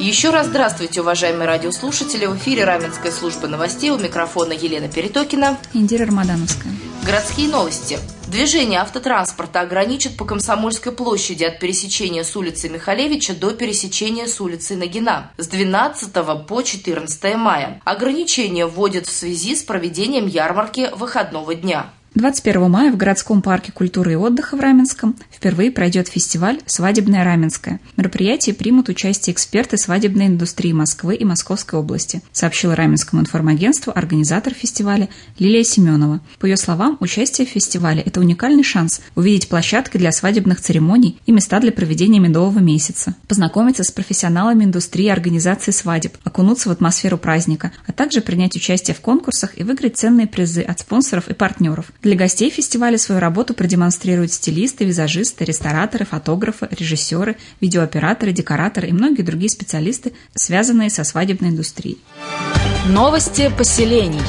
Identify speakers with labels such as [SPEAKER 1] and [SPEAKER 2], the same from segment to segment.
[SPEAKER 1] Еще раз здравствуйте, уважаемые радиослушатели. В эфире Раменская служба новостей. У микрофона Елена Перетокина.
[SPEAKER 2] Индира Рамадановская.
[SPEAKER 1] Городские новости. Движение автотранспорта ограничат по Комсомольской площади от пересечения с улицы Михалевича до пересечения с улицы Нагина с 12 по 14 мая. Ограничения вводят в связи с проведением ярмарки выходного дня.
[SPEAKER 2] 21 мая в городском парке культуры и отдыха в Раменском впервые пройдет фестиваль «Свадебная Раменская». В мероприятии примут участие эксперты свадебной индустрии Москвы и Московской области, сообщила Раменскому информагентству организатор фестиваля Лилия Семенова. По ее словам, участие в фестивале – это уникальный шанс увидеть площадки для свадебных церемоний и места для проведения медового месяца, познакомиться с профессионалами индустрии и организации свадеб, окунуться в атмосферу праздника, а также принять участие в конкурсах и выиграть ценные призы от спонсоров и партнеров. Для гостей фестиваля свою работу продемонстрируют стилисты, визажисты, рестораторы, фотографы, режиссеры, видеооператоры, декораторы и многие другие специалисты, связанные со свадебной индустрией.
[SPEAKER 3] Новости поселений.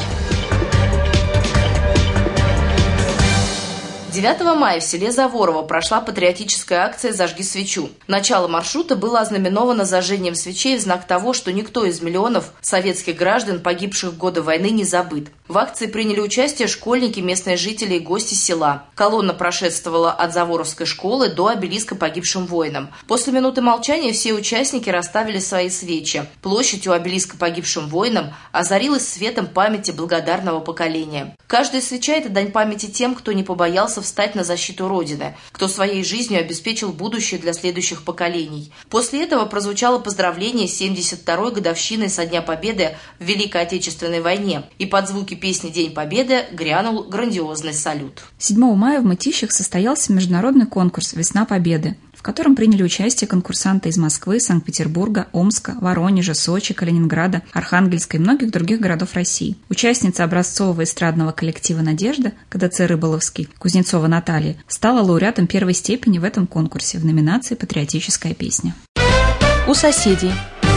[SPEAKER 1] 9 мая в селе Заворово прошла патриотическая акция «Зажги свечу». Начало маршрута было ознаменовано зажжением свечей в знак того, что никто из миллионов советских граждан, погибших в годы войны, не забыт. В акции приняли участие школьники, местные жители и гости села. Колонна прошествовала от Заворовской школы до обелиска погибшим воинам. После минуты молчания все участники расставили свои свечи. Площадь у обелиска погибшим воинам озарилась светом памяти благодарного поколения. Каждая свеча – это дань памяти тем, кто не побоялся встать на защиту Родины, кто своей жизнью обеспечил будущее для следующих поколений. После этого прозвучало поздравление с 72-й годовщиной со Дня Победы в Великой Отечественной войне, и под звуки песни «День Победы» грянул грандиозный салют.
[SPEAKER 2] 7 мая в Мытищах состоялся международный конкурс «Весна Победы», в котором приняли участие конкурсанты из Москвы, Санкт-Петербурга, Омска, Воронежа, Сочи, Калининграда, Архангельска и многих других городов России. Участница образцового эстрадного коллектива «Надежда» КДЦ «Рыболовский» Кузнецова Наталья стала лауреатом первой степени в этом конкурсе в номинации «Патриотическая песня».
[SPEAKER 3] У соседей.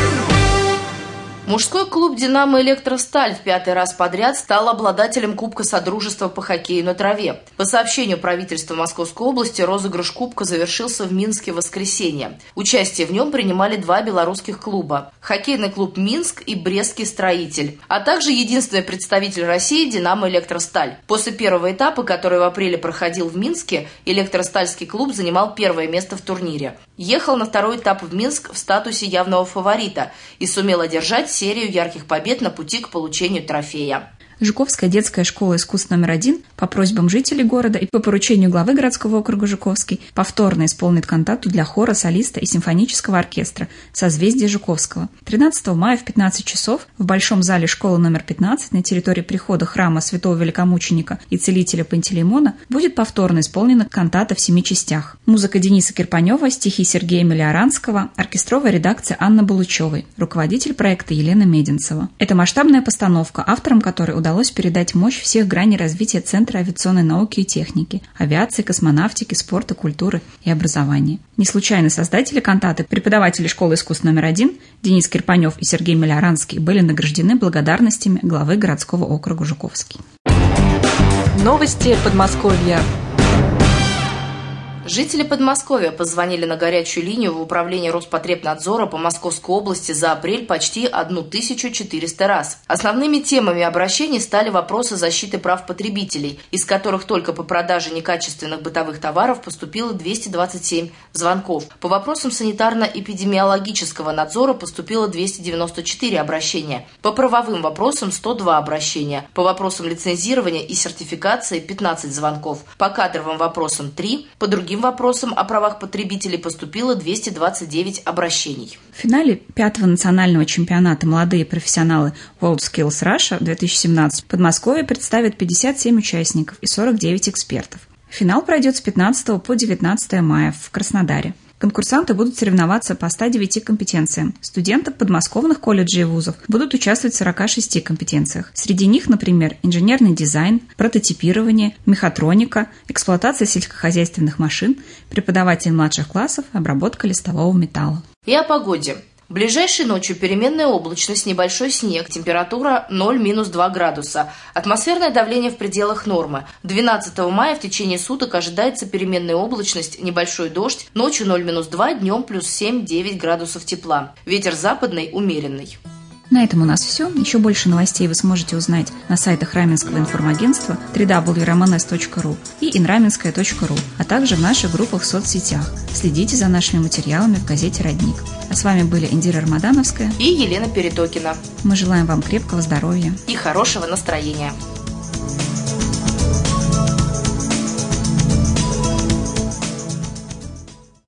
[SPEAKER 1] Мужской клуб «Динамо Электросталь» в 5-й раз подряд стал обладателем Кубка Содружества по хоккею на траве. По сообщению правительства Московской области, розыгрыш Кубка завершился в Минске в воскресенье. Участие в нем принимали 2 белорусских клуба – хоккейный клуб «Минск» и «Брестский строитель», а также единственный представитель России «Динамо Электросталь». После первого этапа, который в апреле проходил в Минске, Электростальский клуб занимал первое место в турнире. Ехал на второй этап в Минск в статусе явного фаворита и сумел одержать серию ярких побед на пути к получению трофея.
[SPEAKER 2] Жуковская детская школа искусств номер 1 по просьбам жителей города и по поручению главы городского округа Жуковский повторно исполнит кантату для хора, солиста и симфонического оркестра «Созвездие Жуковского». 13 мая в 15 часов в Большом зале школы номер 15 на территории прихода храма святого великомученика и целителя Пантелеймона будет повторно исполнена кантата в 7 частях. Музыка Дениса Кирпанева, стихи Сергея Миллиоранского, оркестровая редакция Анны Булычевой, руководитель проекта Елена Мединцева. Это масштабная постановка, автором которой удалось передать мощь всех граней развития Центра авиационной науки и техники, авиации, космонавтики, спорта, культуры и образования. Не случайно создатели кантаты, преподаватели школы искусств номер 1 Денис Кирпанев и Сергей Миллиоранский были награждены благодарностями главы городского округа Жуковский.
[SPEAKER 3] Новости Подмосковья.
[SPEAKER 1] Жители Подмосковья позвонили на горячую линию в управление Роспотребнадзора по Московской области за апрель почти 1400 раз. Основными темами обращений стали вопросы защиты прав потребителей, из которых только по продаже некачественных бытовых товаров поступило 227 звонков. По вопросам санитарно-эпидемиологического надзора поступило 294 обращения. По правовым вопросам 102 обращения. По вопросам лицензирования и сертификации 15 звонков. По кадровым вопросам 3. По другим вопросам о правах потребителей поступило 229 обращений.
[SPEAKER 2] В финале 5-го национального чемпионата «Молодые профессионалы WorldSkills Russia» 2017 Подмосковье представит 57 участников и 49 экспертов. Финал пройдет с 15 по 19 мая в Краснодаре. Конкурсанты будут соревноваться по 109 компетенциям. Студенты подмосковных колледжей и вузов будут участвовать в 46 компетенциях. Среди них, например, инженерный дизайн, прототипирование, мехатроника, эксплуатация сельскохозяйственных машин, преподаватель младших классов, обработка листового металла.
[SPEAKER 1] И о погоде. Ближайшей ночью переменная облачность, небольшой снег, температура 0-2 градуса. Атмосферное давление в пределах нормы. 12 мая в течение суток ожидается переменная облачность, небольшой дождь, ночью 0-2, днем плюс 7-9 градусов тепла. Ветер западный умеренный.
[SPEAKER 2] На этом у нас все. Еще больше новостей вы сможете узнать на сайтах Раменского информагентства www.romanes.ru и inramenskaya.ru, а также в наших группах в соцсетях. Следите за нашими материалами в газете «Родник». А с вами были Индира Армадановская
[SPEAKER 1] и Елена Перетокина.
[SPEAKER 2] Мы желаем вам крепкого здоровья
[SPEAKER 1] и хорошего настроения.